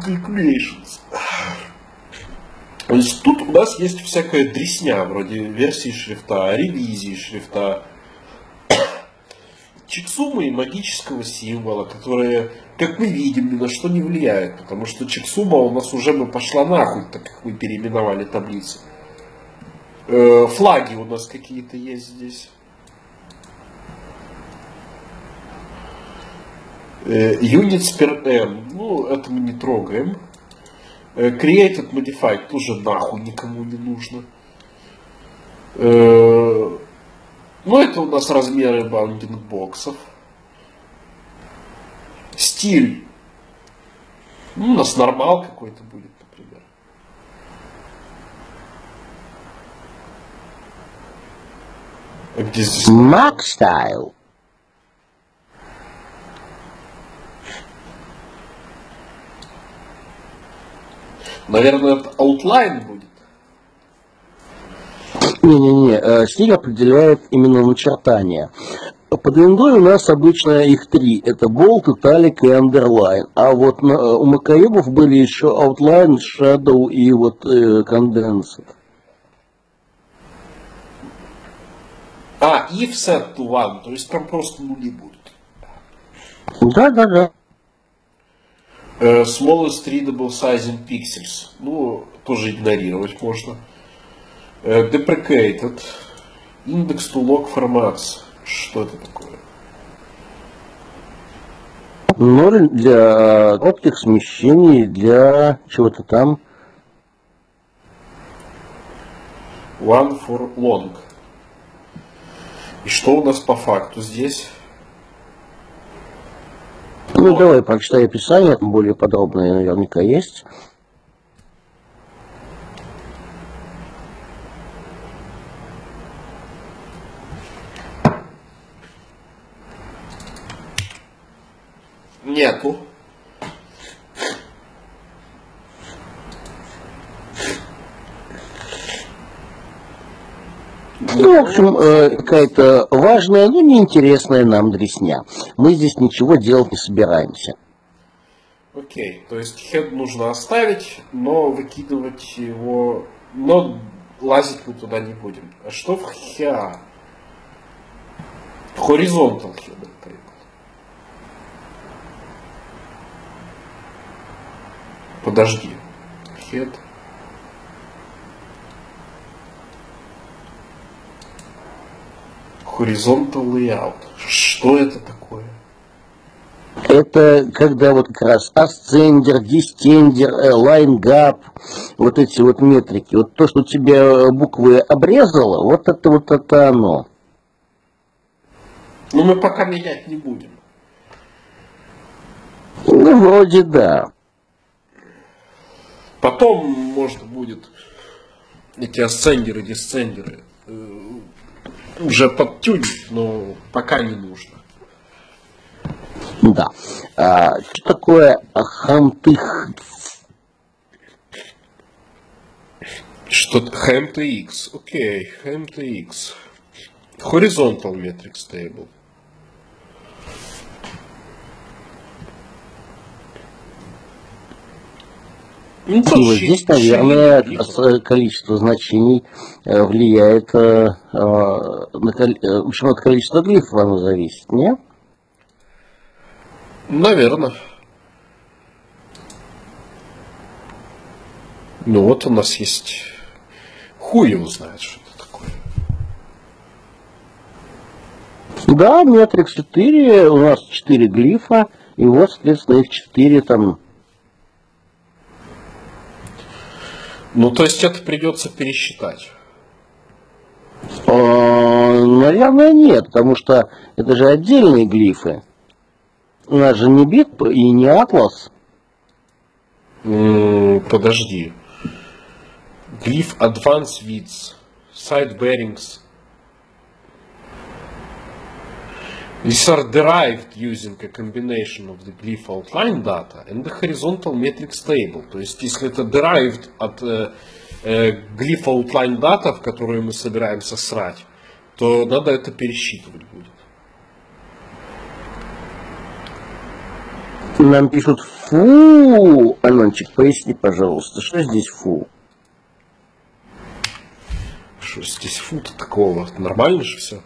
calculations. То есть тут у нас есть всякая дресня, вроде версии шрифта, ревизии шрифта, чексумы и магического символа, которые, как мы видим, ни на что не влияют, потому что чексума у нас уже пошла нахуй, так как мы переименовали таблицы. Флаги у нас какие-то есть здесь. Units per n, ну это мы не трогаем. Created Modified тоже нахуй никому не нужно. Ну это у нас размеры bounding боксов. Стиль. Ну, у нас нормал какой-то будет, например. А где здесь? Mac Style. Наверное, это outline будет. Не-не-не, стиль определяет именно начертание. Под виндой у нас обычно их три. Это Bold, Italic и Underline. А вот у макаебов были еще Outline, Shadow и вот Condensed. If set to one, то есть там просто нули будут. Да. Smallest readable size in pixels. Ну, тоже игнорировать можно. Deprecated. Index to log formats. Что это такое? 0 для коротких смещений, для чего-то там. One for long. И что у нас по факту здесь? Ну, давай прочитай описание, там более подробное наверняка есть. Нету. Ну, в общем, какая-то важная, но неинтересная нам дресня. Мы здесь ничего делать не собираемся. Окей, то есть head нужно оставить, но выкидывать его, но лазить мы туда не будем. А что в HEA? Horizontal header table. Подожди. Head. Horizontal layout. Что это такое? Это когда вот как раз ascender, descender, line gap, вот эти вот метрики. Вот то, что тебе буквы обрезало, вот это оно. Но мы пока менять не будем. Ну, вроде да. Потом можно будет эти асцендеры, дисцендеры уже подтюнить, но пока не нужно. Да. Что такое хамтых? Что-то HMTX. Окей, HMTX. Horizontal Metrics Table. Ну, здесь, наверное, количество значений влияет в общем, от количества глифов оно зависит, не? Наверное. Ну вот у нас есть... Хуй его знает, что это такое. Да, Метрикс 4, у нас 4 глифа, и вот, соответственно, их 4 там... Ну, то есть это придется пересчитать. Наверное, нет, потому что это же отдельные глифы. У нас же не бит и не атлас. Подожди. Глиф Advanced Widths. Side Bearings. These are derived using a combination of the glyph outline data and the horizontal metrics table. То есть, если это derived от glyph outline data, в которую мы собираемся срать, то надо это пересчитывать будет. Нам пишут Фу! Анончик, поясни, пожалуйста, что здесь фу? Что здесь фу-то такого? Нормально же все.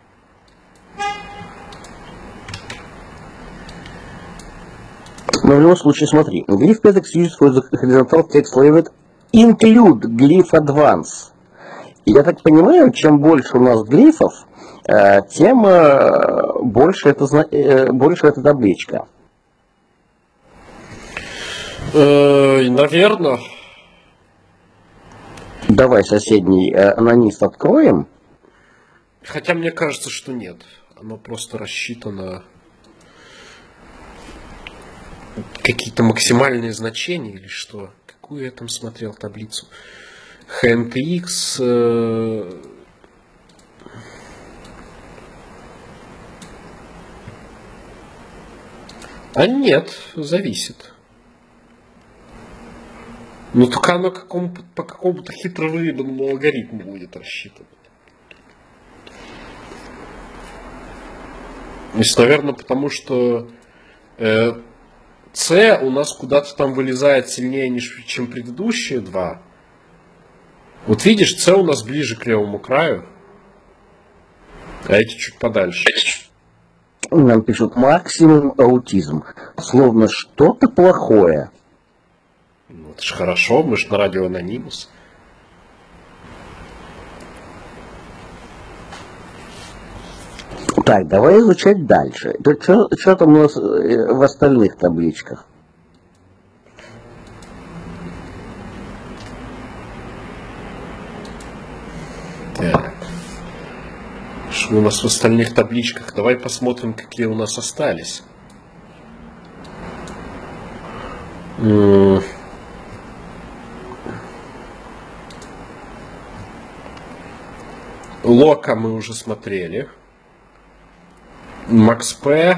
Но в любом случае, смотри, glyph PETX used for the horizontal text label include glyph advance. И я так понимаю, чем больше у нас глифов, тем больше эта табличка. Наверное. Давай соседний анонист откроем. Хотя мне кажется, что нет. Оно просто рассчитано какие-то максимальные значения или что? Какую я там смотрел таблицу? HNTX. А нет, зависит. Ну только оно по какому-то хитровыданному алгоритму будет рассчитано. То есть, наверное, потому что C у нас куда-то там вылезает сильнее, чем предыдущие два. Вот видишь, C у нас ближе к левому краю, а эти чуть подальше. Нам пишут максимум аутизм. Словно что-то плохое. Ну, это ж хорошо, мы ж на радио Анонимус. Так, давай изучать дальше. Что там у нас в остальных табличках? Так. Что у нас в остальных табличках? Давай посмотрим, какие у нас остались. Лока мы уже смотрели. MaxP.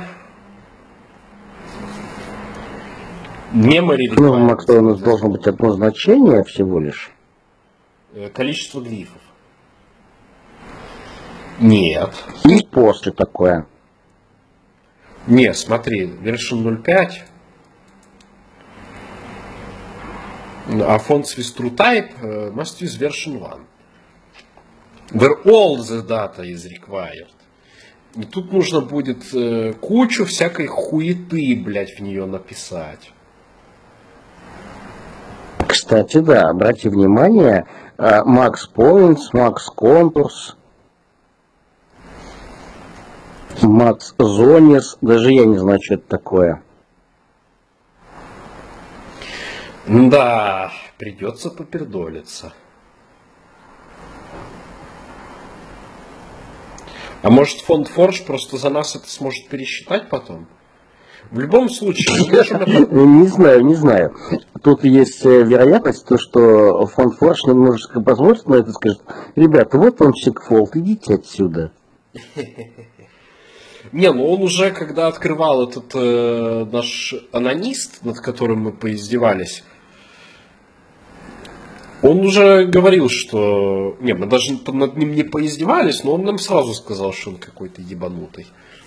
Memory Ну, MaxP у нас должно быть одно значение всего лишь. Количество глифов. Нет. И после такое. Не, смотри, version 0.5. А font with true type must use version 1. Where all the data is required. И тут нужно будет кучу всякой хуеты, блядь, в нее написать. Кстати, да, обрати внимание, Max Points, Max Contours, Max Zones, даже я не знаю, что это такое. Да, придется попердолиться. А может фонд Forge просто за нас это сможет пересчитать потом? В любом случае, мы можем это... Не знаю. Тут есть вероятность, что фонд Forge немножечко посмотрит на это и скажет: ребята, вот вам сикфолд, идите отсюда. Не, ну он уже, когда открывал этот наш анонист, над которым мы поиздевались, он уже говорил, что... Не, мы даже над ним не поиздевались, но он нам сразу сказал, что он какой-то ебанутый.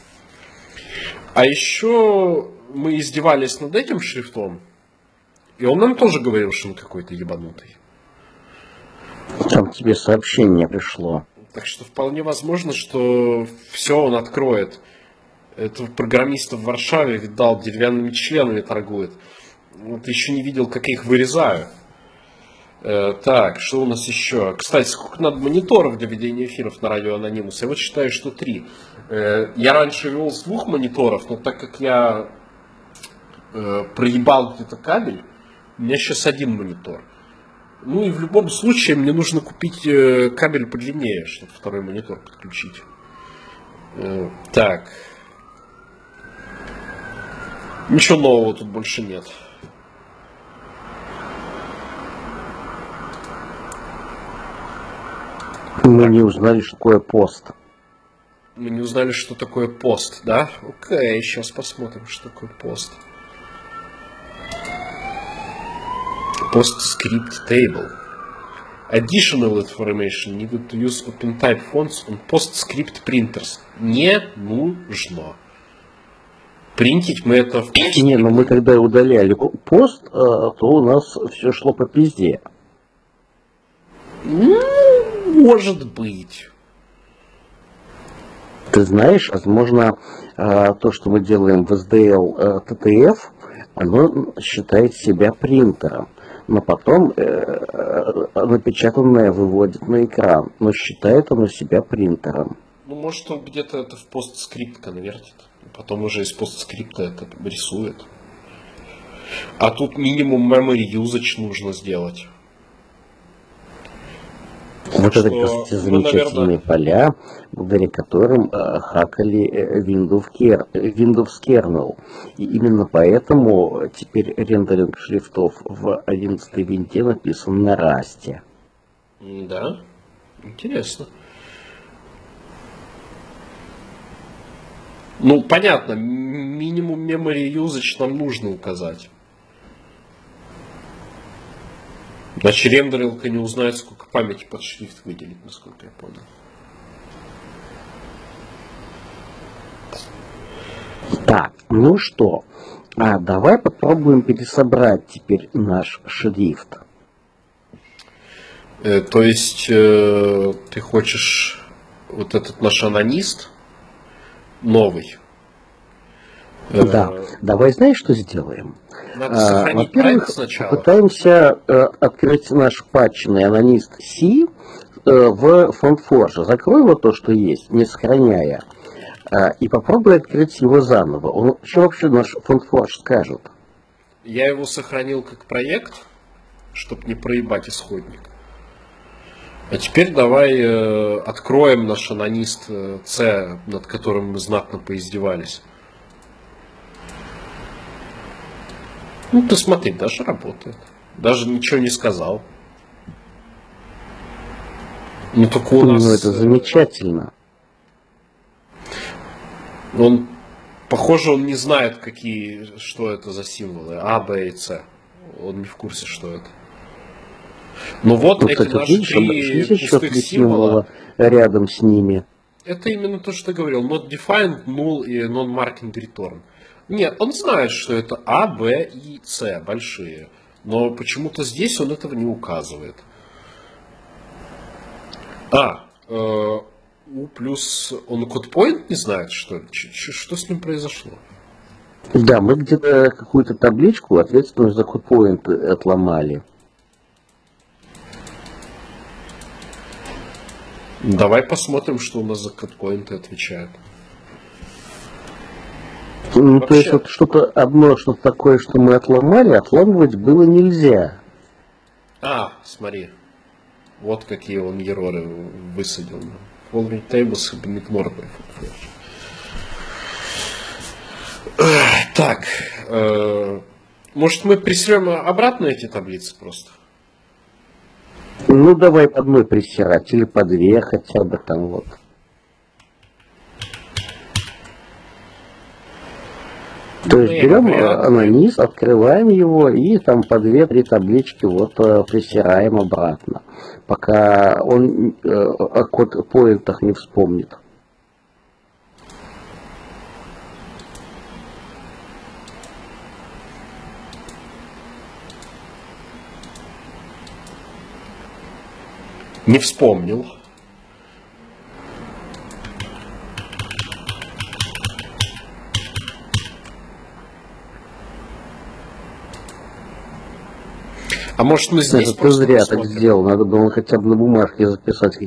А еще мы издевались над этим шрифтом, и он нам тоже говорил, что он какой-то ебанутый. Там тебе сообщение пришло. Так что вполне возможно, что все он откроет. Этого программиста в Варшаве, видал, деревянными членами торгует. Вот еще не видел, как я их вырезаю. Так, что у нас еще? Кстати, сколько надо мониторов для ведения эфиров на радио Анонимус? Я вот считаю, что 3. Я раньше вел с 2 мониторов, но так как я проебал где-то кабель, у меня сейчас 1 монитор. Ну и в любом случае мне нужно купить кабель подлиннее, чтобы 2-й монитор подключить. Так. Ничего нового тут больше нет. Мы не узнали, что такое пост. Мы не узнали, что такое пост, да? Окей, сейчас посмотрим, что такое пост. PostScript table. Additional information needed to use OpenType fonts on PostScript printers. Не нужно. Принтить мы это в посте. Не, но мы когда удаляли пост, то у нас все шло по пизде. Может быть. Ты знаешь, возможно, то, что мы делаем в SDL TTF, оно считает себя принтером, но потом напечатанное выводит на экран, но считает оно себя принтером. Ну, может, он где-то это в постскрипт конвертит, потом уже из постскрипта это рисует. А тут минимум memory usage нужно сделать. Вот что это, кстати, мы, замечательные наверное, поля, благодаря которым хакали Windows kernel. И именно поэтому теперь рендеринг шрифтов в 11 винте написан на расте. Да, интересно. Ну, понятно, минимум memory usage нам нужно указать. Значит, рендерилка не узнает, сколько памяти под шрифт выделить, насколько я понял. Так, ну что, давай попробуем пересобрать теперь наш шрифт. То есть, ты хочешь вот этот наш анонист новый? Да, давай знаешь, что сделаем? Надо сохранить Во-первых, проект сначала. попытаемся открыть наш патчный анонист C в FontForge. Закрой вот то, что есть, не сохраняя. И попробуй открыть его заново. Он, что вообще наш FontForge скажет? Я его сохранил как проект, чтобы не проебать исходник. А теперь давай откроем наш анонист C, над которым мы знатно поиздевались. Ну, ты смотри, даже работает. Даже ничего не сказал. Ну, только у нас... Ну, это замечательно. Он, похоже, он не знает, что это за символы. А, Б и С. Он не в курсе, что это. Но вот Ну, эти кстати, наши видишь, три еще пустых три символа. рядом с ними. Это именно то, что ты говорил. Not defined, null и non-marking return. Нет, он знает, что это А, Б и С большие. Но почему-то здесь он этого не указывает. У плюс он кодпоинт не знает, что ли? Что с ним произошло? Да, мы где-то какую-то табличку, ответственную за кодпоинт, отломали. Давай посмотрим, что у нас за кодпоинты отвечают. Ну, то есть вот что-то одно, что-то такое, что мы отломали, отламывать было нельзя. Смотри. Вот какие он ероры высадил. Following tables have been ignored by FontForge. Так. Может, мы присрем обратно эти таблицы просто? Ну, давай по одной присирать, или по две хотя бы там вот. То есть берем анонист, открываем его и там по 2-3 таблички вот присираем обратно, пока он о код-поинтах не вспомнит. Не вспомнил. А может мы здесь ты зря так сделал, надо было хотя бы на бумажке записать,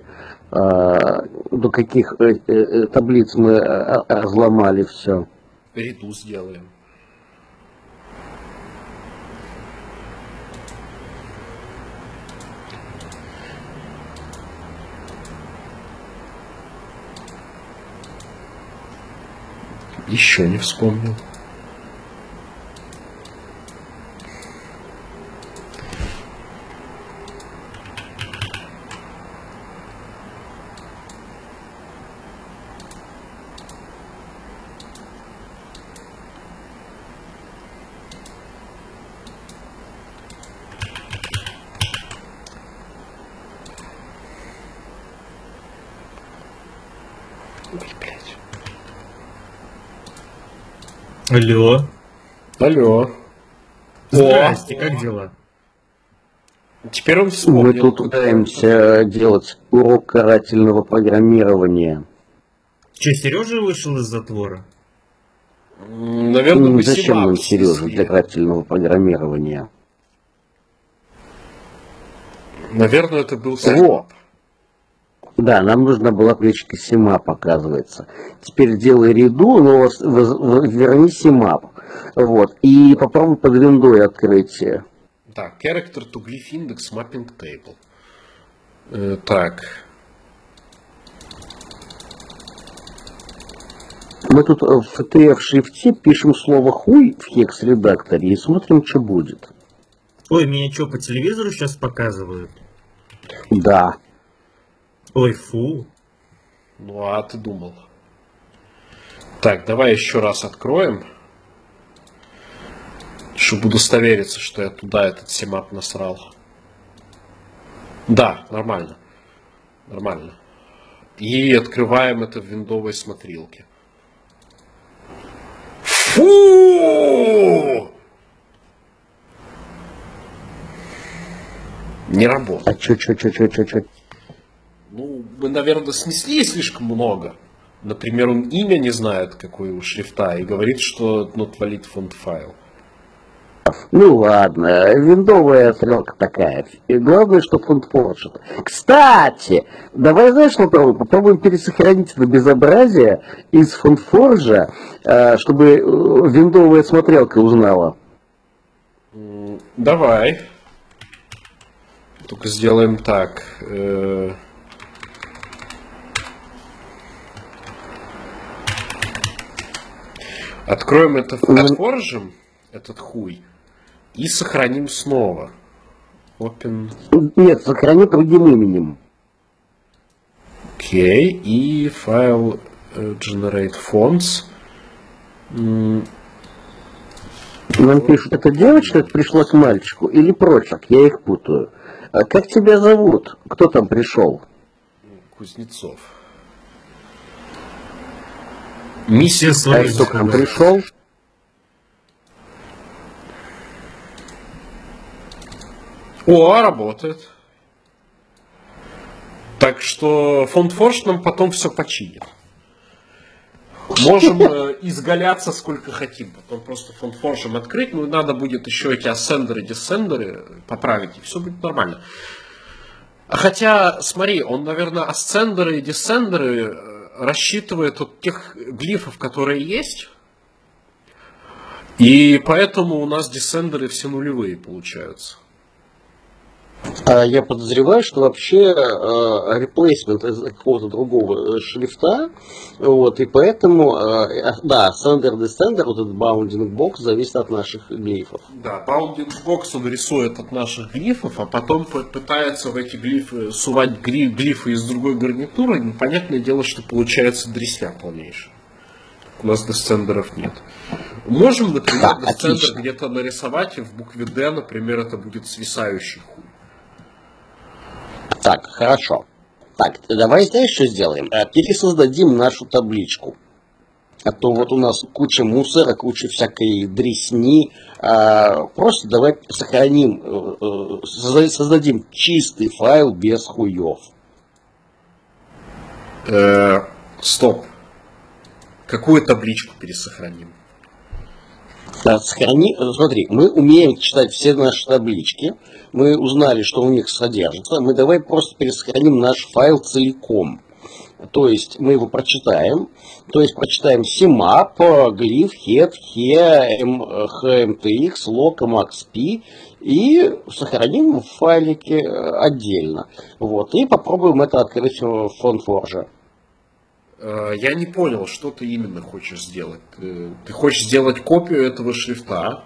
до каких таблиц мы разломали все. Реду сделаем. Еще не вспомнил. Ой, блядь. Алло. Алло. Здрасте, как дела? Теперь он Мы вспомнил. тут пытаемся делать урок карательного программирования. Че, Сережа вышел из затвора? Наверное, мы Зачем нам Симапс Сережа снесли. для карательного программирования? Наверное, это был Во! Симап. Да, нам нужна была кличка Симап, оказывается. Теперь делай реду, но верни Симап. Вот. И попробуй под виндой открыть. Да, character to glyph index mapping table. Так. Мы тут в TF-шрифте пишем слово хуй в хекс-редакторе и смотрим, что будет. Ой, меня что, по телевизору сейчас показывают? Да. Ой, фу. Ну а ты думал? Так, давай еще раз откроем. Чтобы удостовериться, что я туда этот Симап насрал. Да, нормально. Нормально. И открываем это в виндовой смотрилке. Фу! Не работает. А чё? Ну, мы, наверное, снесли слишком много. Например, он имя не знает, какой у шрифта, и говорит, что not valid font file. Ну ладно, виндовая стрелка такая. И главное, что фонд положит. Кстати, давай знаешь, что попробуем пересохранить это безобразие из фондфоржа, чтобы виндовая смотрелка узнала. Давай. Только сделаем так. Откроем это, отворжим этот хуй и сохраним снова. Open. Нет, сохрани другим именем. Окей. И файл generate fonts. Нам пишут, это девочка пришла к мальчику или прочерк? Я их путаю. А как тебя зовут? Кто там пришел? Кузнецов. Все Миссис А свои кто к нам сказали. пришел? О, работает. Так что фондфорж нам потом все починит. Можем изгаляться сколько хотим. Потом просто фондфоржем открыть. Ну и надо будет еще эти ассендеры, диссендеры поправить. И все будет нормально. Хотя, смотри, он, наверное, ассендеры и диссендеры рассчитывает от тех глифов, которые есть. И поэтому у нас диссендеры все нулевые получаются. Я подозреваю, что вообще реплейсмент из какого-то другого шрифта, вот, и поэтому, да, sender descender, вот этот bounding box зависит от наших глифов. Да, bounding box он рисует от наших глифов, а потом пытается в эти глифы сувать глифы из другой гарнитуры. Непонятное дело, что получается дресня полнейшая. У нас десцендеров нет. Можем, например, Так, десцендер отлично. где-то нарисовать, и в букве D, например, это будет свисающий хуй. Так, хорошо. Так, давай знаешь, что сделаем? Пересоздадим нашу табличку. А то вот у нас куча мусора, куча всякой дресни. Просто давай сохраним, создадим чистый файл без хуев. Стоп. Какую табличку пересохраним? Смотри, мы умеем читать все наши таблички, мы узнали, что у них содержится, мы давай просто пересохраним наш файл целиком. То есть мы его прочитаем, CMAP, glyph, head, he, hmtx, loc, maxp и сохраним его в файлике отдельно. Вот, и попробуем это открыть в FontForge. Я не понял, что ты именно хочешь сделать. Ты хочешь сделать копию этого шрифта?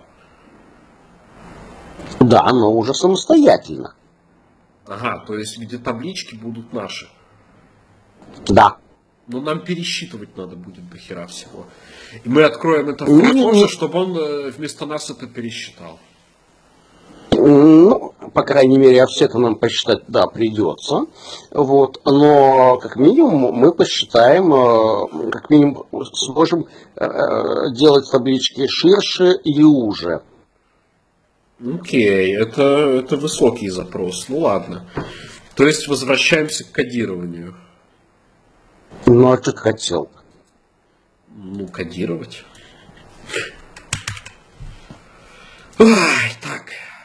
Да, но уже самостоятельно. Ага, то есть где таблички будут наши. Да. Но нам пересчитывать надо будет до хера всего. И мы откроем это в Не-не-не. FontForge, чтобы он вместо нас это пересчитал. Ну, по крайней мере, офсеты нам посчитать, да, придется. Вот. Но, как минимум, мы посчитаем, как минимум, сможем делать таблички ширше и уже. Окей, это высокий запрос. Ну ладно. То есть возвращаемся к кодированию. Ну, а что ты хотел? Ну, кодировать. Ой, так.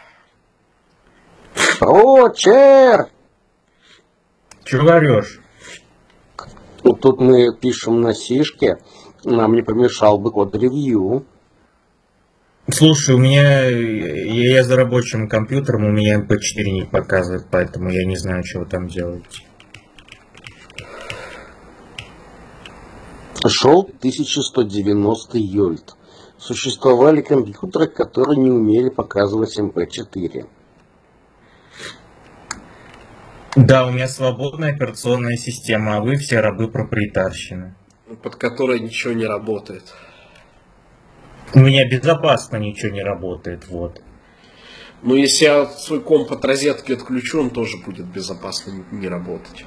Прочер! Чего орешь? Тут мы пишем на сишке, нам не помешал бы код-ревью. Слушай, у меня я за рабочим компьютером, у меня MP4 не показывает, поэтому я не знаю, что вы там делаете. Шел 1190 Йольт. Существовали компьютеры, которые не умели показывать MP4. Да, у меня свободная операционная система, а вы все рабы проприетарщины. Под которой ничего не работает. У меня безопасно ничего не работает, вот. Но если я свой комп от розетки отключу, он тоже будет безопасно не работать.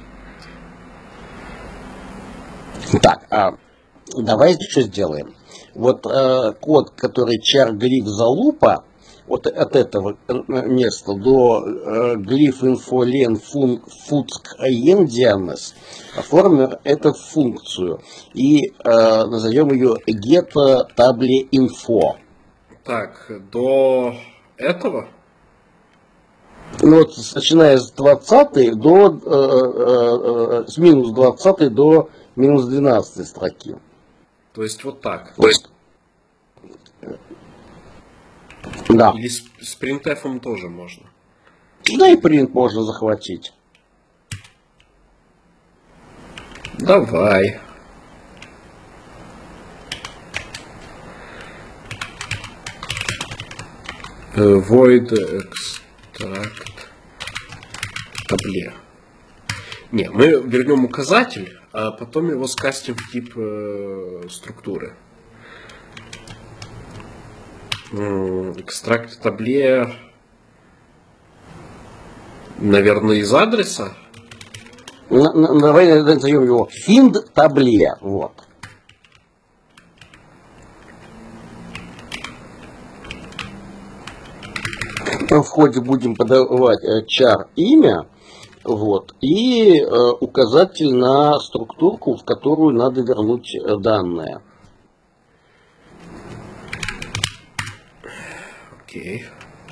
Так, давай что сделаем. Вот код, который char glyph залупа, вот от этого места до glyph info len fuck endianes, оформим эту функцию и назовем ее get table info. Так, до этого? Ну вот, начиная с 20 до с минус 20 до минус 12 строки. То есть вот так. То есть, да. Или с printf тоже можно. Да и принт можно захватить. Давай. Void extract табле. Не, мы вернем указатель, а потом его скастим в тип структуры. Экстракт табле, наверное, из адреса. Давай назовем его find табле. Вот. В входе будем подавать char имя, вот, и указатель на структурку, в которую надо вернуть данные. Окей.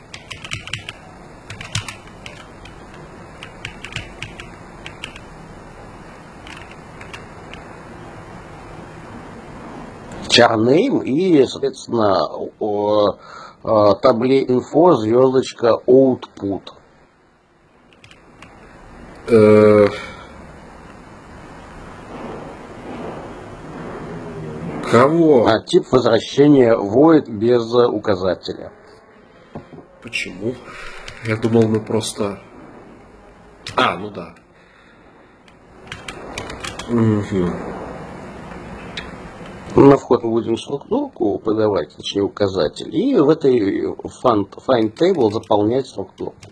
Char name и, соответственно, табле info звездочка output. Кого? Тип возвращения void без указателя. Почему? Я думал, мы просто... ну да. Угу. На вход мы будем структурку подавать, точнее указатель, и в этой find table заполнять структурку.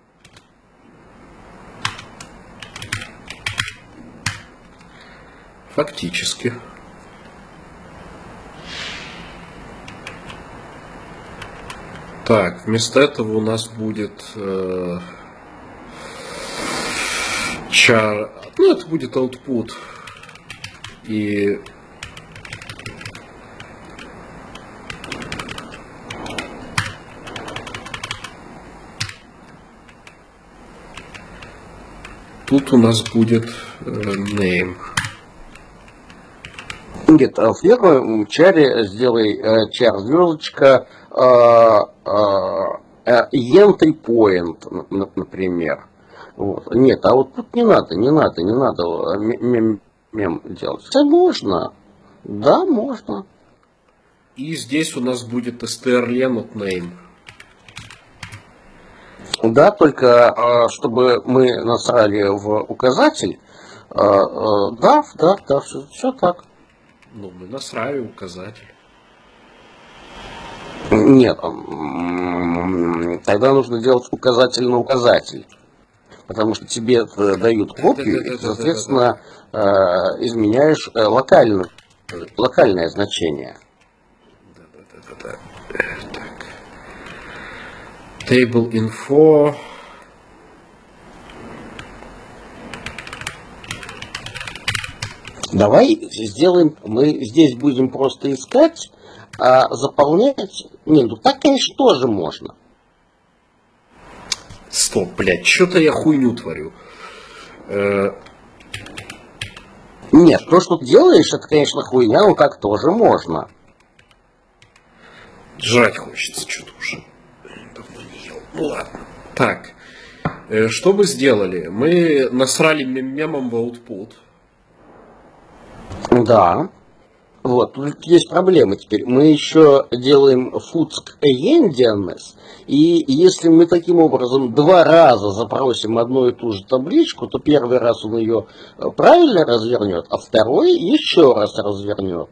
Фактически. Так, вместо этого у нас будет char, ну это будет output и тут у нас будет name. Нет, в первом чаре сделай char звездочка entry point, например. Вот. Нет, а вот тут не надо мем делать. Это можно. Да, можно. И здесь у нас будет strlen от name. Да, только чтобы мы насрали в указатель. Да, все так. Ну, мы насрали указатель. Нет, тогда нужно делать указатель на указатель. Потому что тебе дают копию, и, соответственно, изменяешь локальное значение. Так. Table info. Давай сделаем, мы здесь будем просто искать, а заполнять... Не, ну так, конечно, тоже можно. Стоп, блядь, что-то я хуйню творю. Нет, то, что ты делаешь, это, конечно, хуйня, но так тоже можно. Жрать хочется что-то уже. Давно не ел. Ну ладно. Так. Что мы сделали? Мы насрали мемом в output. Да. Вот, тут есть проблема теперь. Мы еще делаем futsc-endianness, и если мы таким образом 2 раза запросим одну и ту же табличку, то первый раз он ее правильно развернет, а второй еще раз развернет.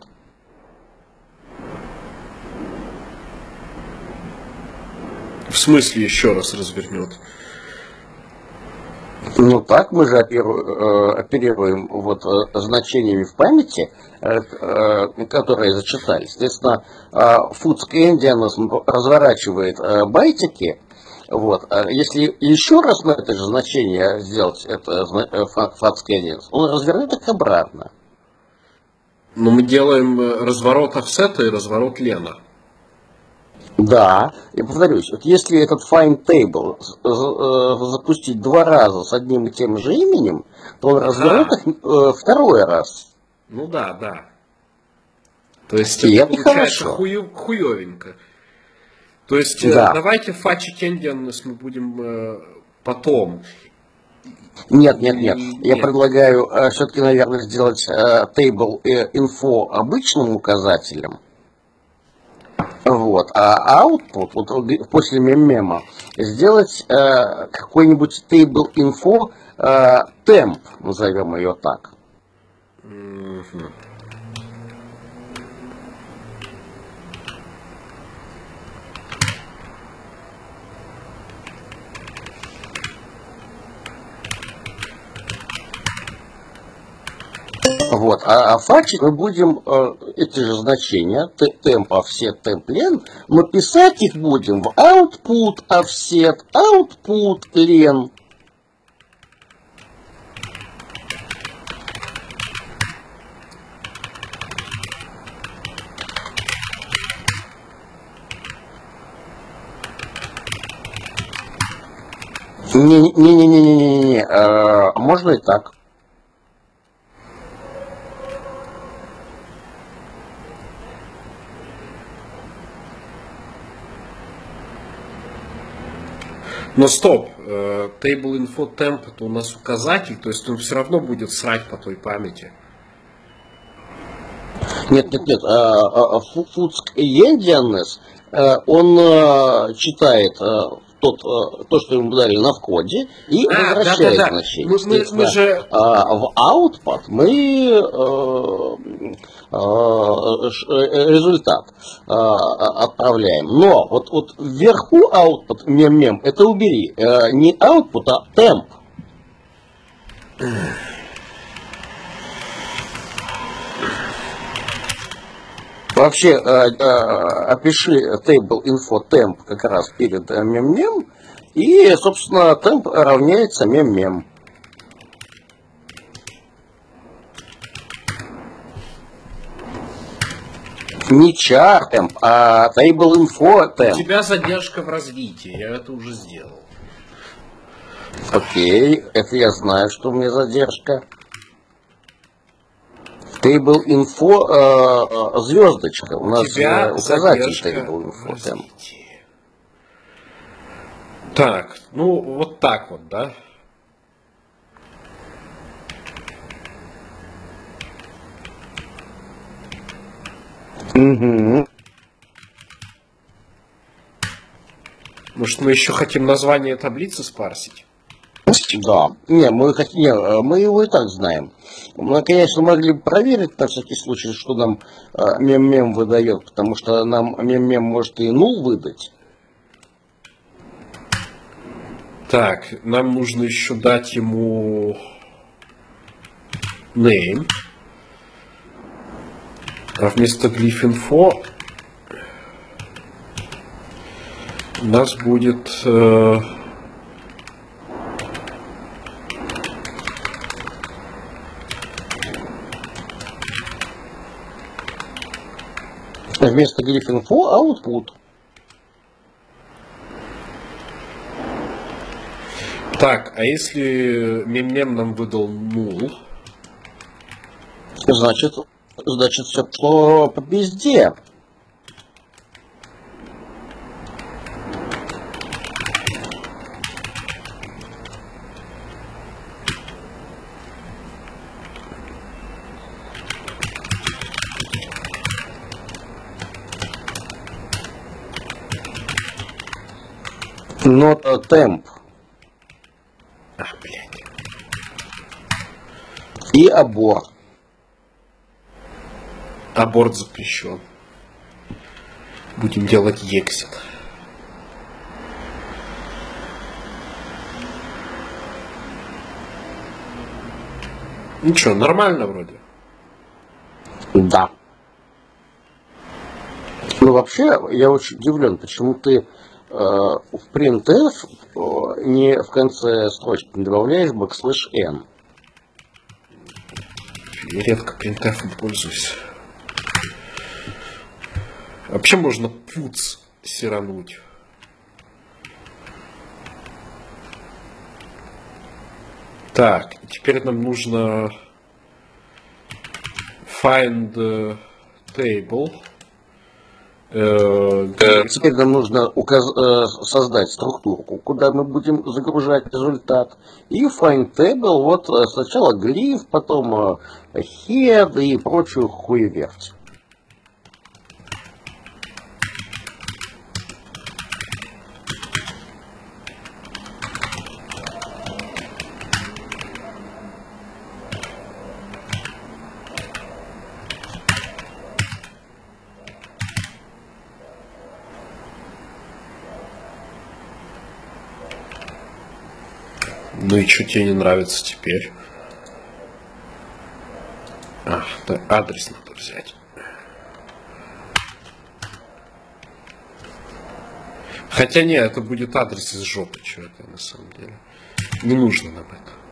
В смысле еще раз развернет? Ну так мы же оперируем вот значениями в памяти, которые зачитали. Соответственно, futsc-endianness разворачивает байтики. Вот. Если еще раз на это же значение сделать это futsc-endianness, он развернет их обратно. Но мы делаем разворот офсета и разворот лена. Да, я повторюсь, вот если этот find table запустить 2 раза с одним и тем же именем, то он развернет их второй раз. Ну да, да. То есть и это получается хорошо. хуевенько. То есть да. Давайте фачить endianness мы будем потом. Нет. Я предлагаю все-таки, наверное, сделать table info обычным указателем. Вот. А output, вот после мема, сделать какой-нибудь table info temp, назовем ее так. Вот. А фачить мы будем эти же значения, temp, offset, temp, len, но писать их будем в output, offset, output, len. Не, можно и так. Но стоп, table info temp это у нас указатель, то есть он все равно будет срать по той памяти. Нет. futsc-endianness, он читает то, что ему дали на входе, и возвращает значение. Мы же... в output мы результат отправляем. Но вот вверху output мем это убери. Не output, а temp. Вообще, опиши table info temp как раз перед мем, и, собственно, temp равняется мем. Не char temp, а table info temp. У тебя задержка в развитии, я это уже сделал. Окей, это я знаю, что у меня задержка. Table info звездочка. У нас указатель table info temp. Так, ну вот так вот, да? Угу. Может, мы еще хотим название таблицы спарсить? Да. Мы его и так знаем. Мы, конечно, могли бы проверить на всякий случай, что нам мем выдает, потому что нам мем может и null выдать. Так, нам нужно еще дать ему name. А вместо glyph.info у нас будет вместо glyph.info output. Так, а если мем нам выдал null? Значит, все пошло по пизде. Not a temp. Блядь. И аборт. Аборт запрещен. Будем делать exit. Ничего, нормально вроде. Да. Ну, вообще, я очень удивлен, почему ты в printf не в конце строчки не добавляешь \n. Я редко printf пользуюсь. Вообще можно puts сирануть. Так, теперь нам нужно find table. Теперь нам нужно создать структурку, куда мы будем загружать результат. И find table, вот сначала глиф, потом head и прочую хуеверть. Ну и что тебе не нравится теперь? Да, адрес надо взять. Хотя нет, это будет адрес из жопы, что это на самом деле. Не нужно нам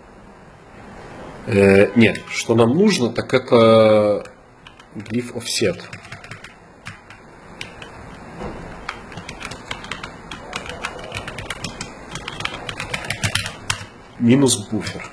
это. Нет, что нам нужно, так это glyph offset. Минус буфер.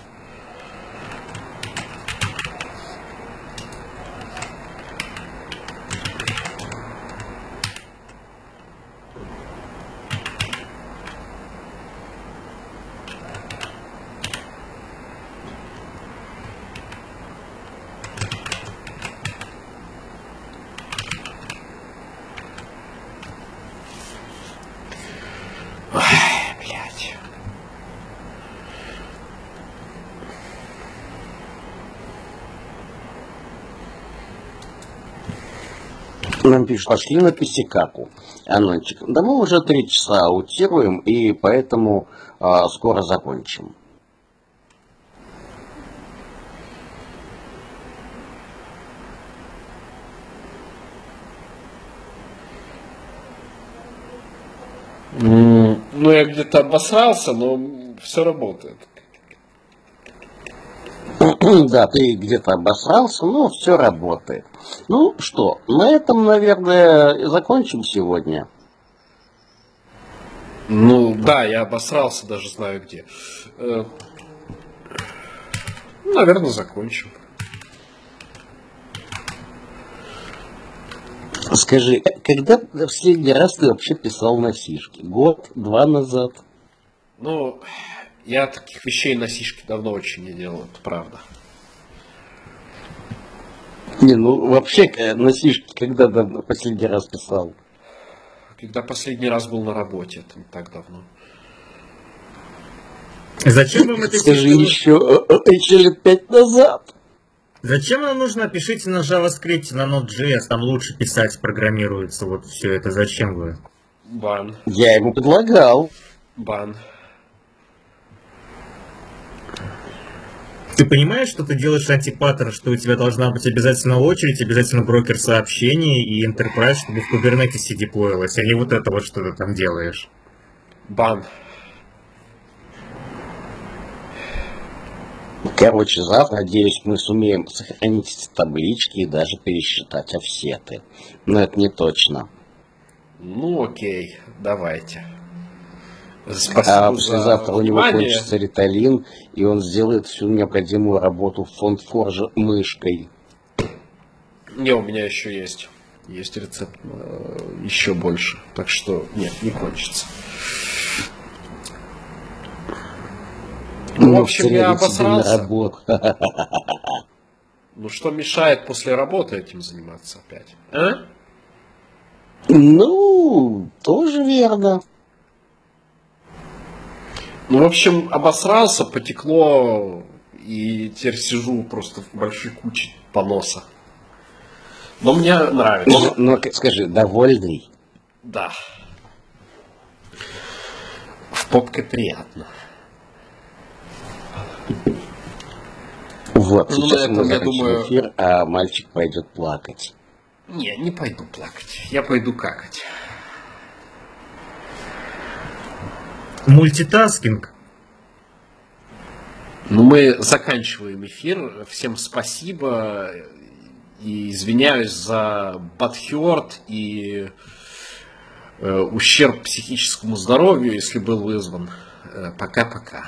Нам пишут, пошли на писикаку. Анончик. Да мы уже 3 часа аутируем, и поэтому скоро закончим. Ну, я где-то обосрался, но все работает. Да, ты где-то обосрался, но все работает. Ну что, на этом, наверное, и закончим сегодня. Ну, да, я обосрался, даже знаю где. Наверное, закончим. Скажи, когда в последний раз ты вообще писал на сишке? Год, 2 назад? Ну, я таких вещей на сишке давно очень не делал, это правда. Не, ну вообще на сишке когда последний раз писал? Когда последний раз был на работе, это не так давно. Зачем вам это Скажи, сишка? еще лет 5 назад. Зачем нам нужно? Пишите на JavaScript, на Node.js, там лучше писать, программируется, вот все это. Зачем вы? Бан. Я ему предлагал. Бан. Ты понимаешь, что ты делаешь антипаттерн, что у тебя должна быть обязательно очередь, обязательно брокер сообщений и Enterprise, чтобы в Kubernetes деплоилось, а не вот это вот, что ты там делаешь. Бан. Короче, завтра, надеюсь, мы сумеем сохранить эти таблички и даже пересчитать офсеты. Но это не точно. Ну окей, давайте. Спасибо А послезавтра за у него внимание. кончится риталин, и он сделает всю необходимую работу в фонд Форжа мышкой. Не, у меня еще есть. Есть рецепт еще больше. Так что, нет, не кончится. Ну, в общем, я обосрался. Ну, что мешает после работы этим заниматься опять? А? Ну, тоже верно. Ну, в общем, обосрался, потекло, и теперь сижу просто в большой куче поноса. Но мне нравится. Но скажи, довольный? Да. В попке приятно. Вот, Ну, сейчас это, мы я закончим думаю- эфир, а мальчик пойдет плакать. Не пойду плакать. Я пойду какать. Мультитаскинг. Ну, мы заканчиваем эфир. Всем спасибо. И извиняюсь за бадхёрт и ущерб психическому здоровью, если был вызван. Пока-пока.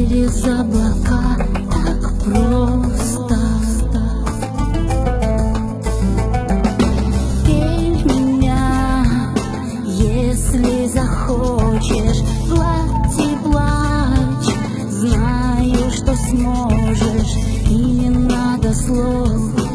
через облака так просто. Пей меня, если захочешь, плачь и плачь, знаю, что сможешь, и не надо слов.